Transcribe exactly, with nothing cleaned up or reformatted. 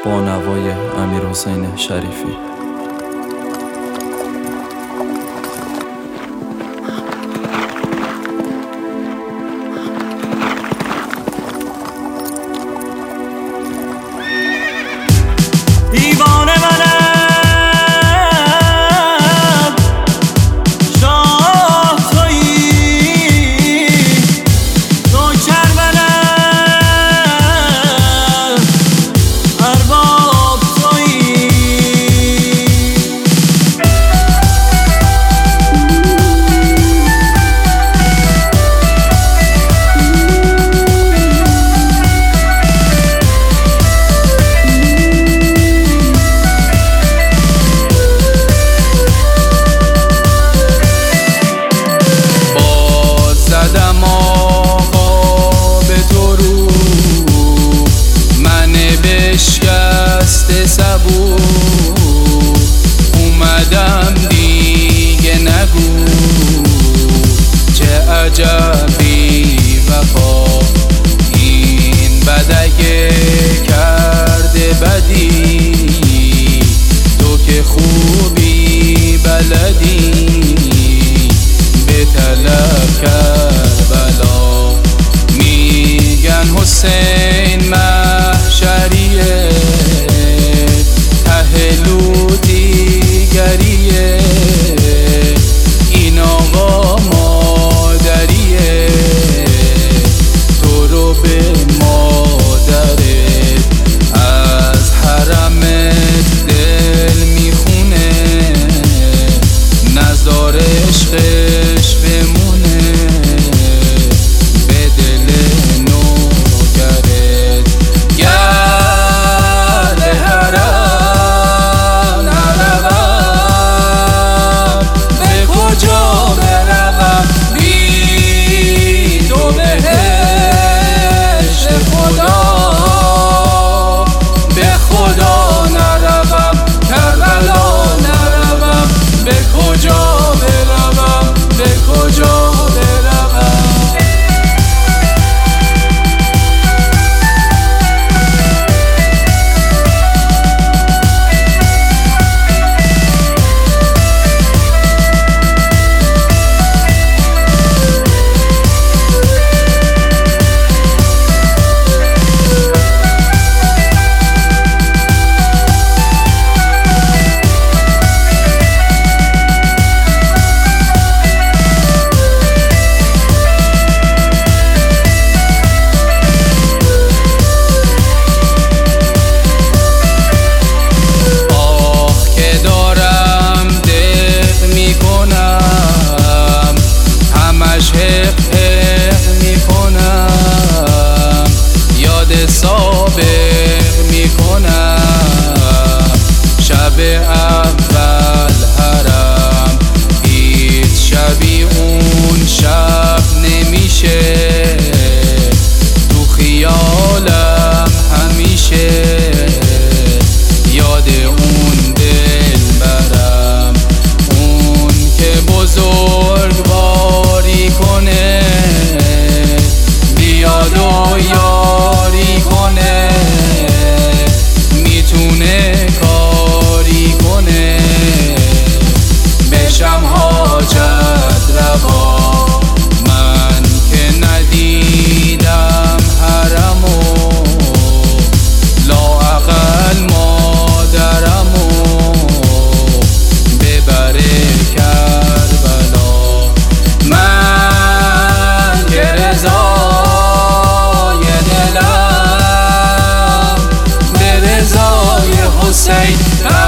با نوای امیرحسین شریفی. دیوانه منم، شاه تویی، نوکر منم، ارباب تویی. زدم آقا به تو رو، من بشکسته صبور، اومدم دیگه نگو چه عجبی وفا این بدگه کرده بدی، تو که خوبی بلدی به طلب کربلا. میگن حسین محشریه، ته لوطیگریه، این آقا مادریه، تو رو به مادرت از حرمت دل میخونه، نزار عشقش بمونه به دل نوکرت. گل حرم نروم، به کجا بروم بی تو بهشت خدا، به خدا نروم کربلا نروم، به کجا بروم به کجا بروم. سابق میکنم شب اول حرم، هیچ شبی اون شب نمیشه، تو خیالم همیشه یاد اون دل برم، اون که بزرگواری کنه بیاد و یاری کنه، میتونه کاری کنه بشم حاجت روا. من که ندیدم حرمو، لااقل مادرمو ببره کربلا. من که رضای دلم به رضای حسین